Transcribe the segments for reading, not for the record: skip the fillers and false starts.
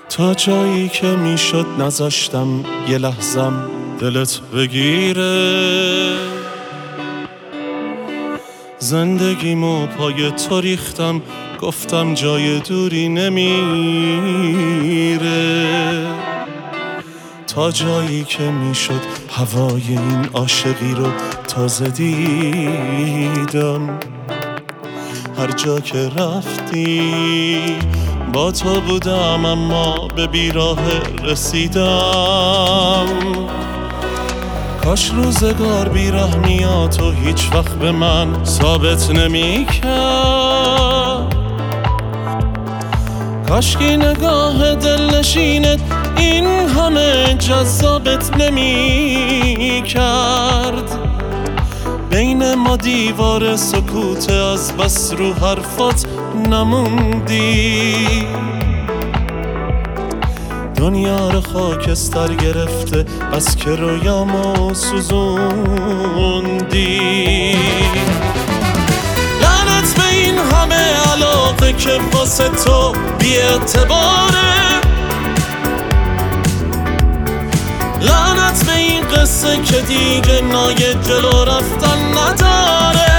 تا جایی که میشد نذاشتم یه لحظم دلت بگیره. زندگیمو پای تو ریختم، گفتم جای دوری نمیره. تا جایی که میشد هوای این عاشقی رو تازه دیدم. هر جا که رفتی با تو بودم، اما به بیراه رسیدم. کاش روزگار بیرحمیاتو هیچ وقت به من ثابت نمی کرد. کاش که نگاه دلنشینت این همه جذابت نمی کرد. بین ما دیوار سکوت، از بس رو حرفات نموندی. دنیا رو خاکستر گرفته، بس که رویامو سوزوندی. لعنت به این همه علاقه که واسه تو بی اعتباره. لعنت به این قصه که دیگه نای جلو رفتن نداره.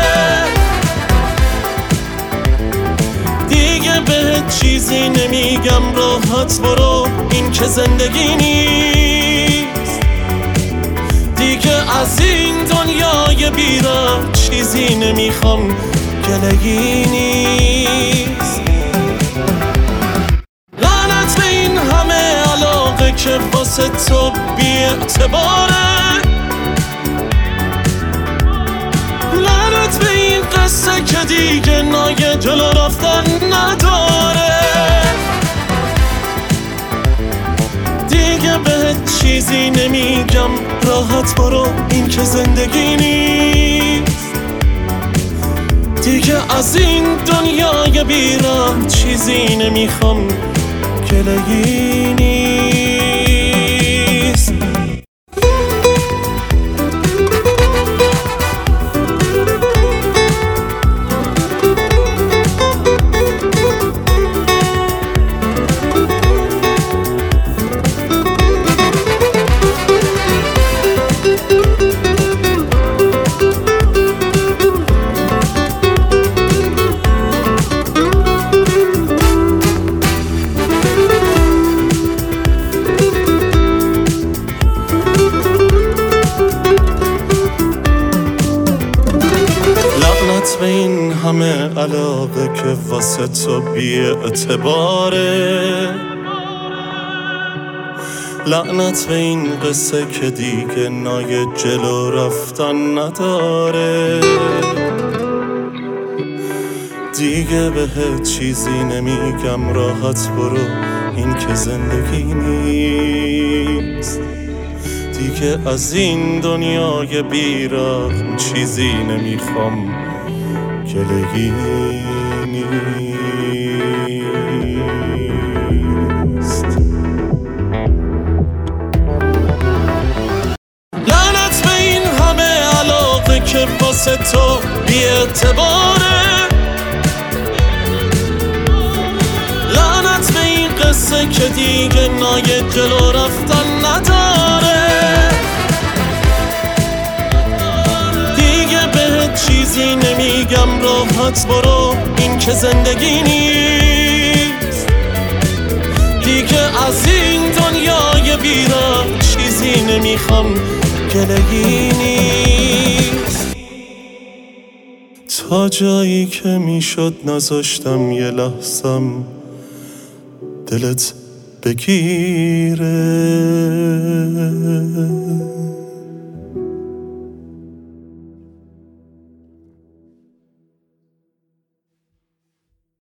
دیگه بهت چیزی نمیگم، راحت برو، این که زندگی نیست. دیگه از این دنیای بیراه چیزی نمیخوام، گلگی نیست. لعنت به این همه علاقه که واسه تو بی اعتباره. لعنت به این قصه که دیگه نای جلو رفتن نداره. دیگه بهت چیزی نمیگم، راحت برو، این که زندگی نیست. دیگه از این دنیای بیراه چیزی نمیخوام، گلگی نیست. به این همه علاقه که واسه تو بی اعتباره. لعنت به این قصه که دیگه نای جلو رفتن نداره. دیگه بهت چیزی نمیگم، راحت برو، این که زندگی نیست. دیگه از این دنیای بیراه چیزی نمیخوام، گلگی نیست. لعنت به این همه علاقه که واسه تو بی اعتباره. لعنت به این قصه که دیگه نای جلو رفتن نداره. چیزی نمیگم، راحت برو، این که زندگی نیست. دیگه از این دنیای بیراه چیزی نمیخوام، گلگی نیست. تا جایی که میشد نذاشتم یه لحظم دلت بگیره.